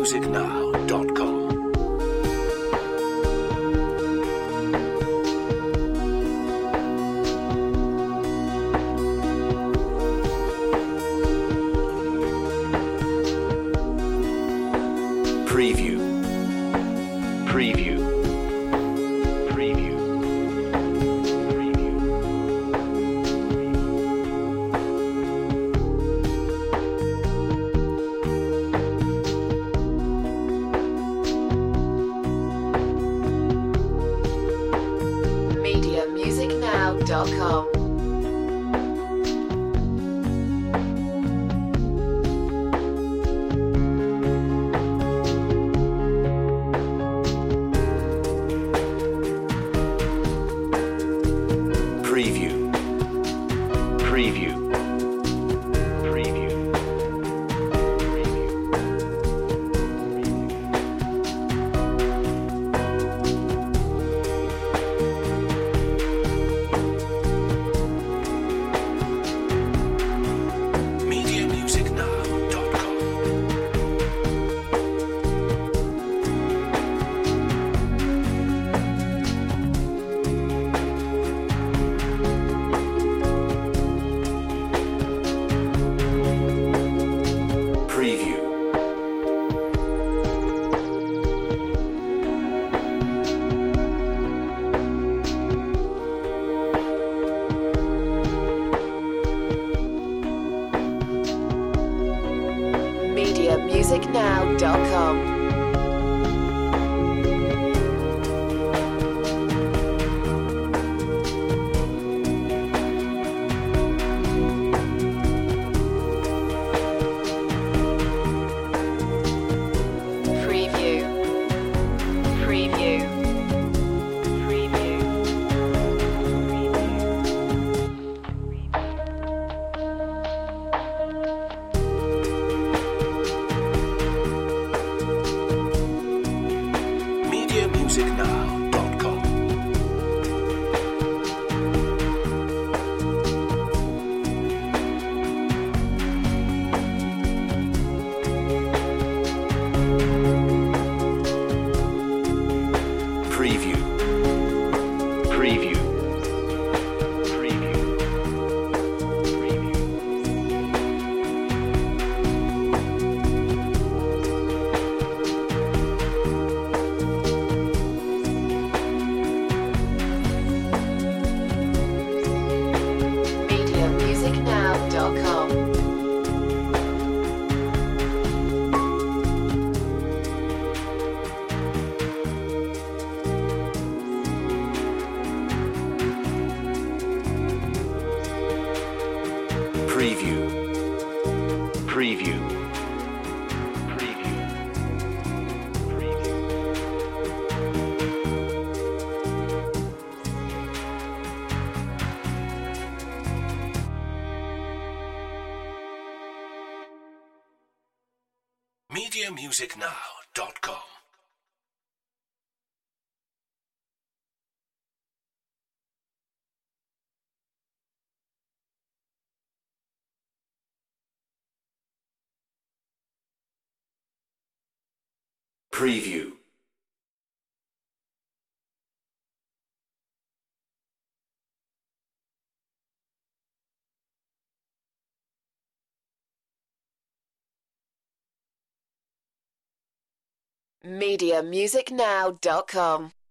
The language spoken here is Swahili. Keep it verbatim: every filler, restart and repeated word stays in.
music now dot com. Preview. Preview. Preview. media music now dot com. Preview. Preview. Preview. media music now dot com. Preview. media music now dot com. Preview. Preview. Preview. media music now dot com. Preview. Preview. Preview. Preview. media music now dot com. Preview. Preview. Preview. Preview. media music now dot com. Preview. media music now dot com.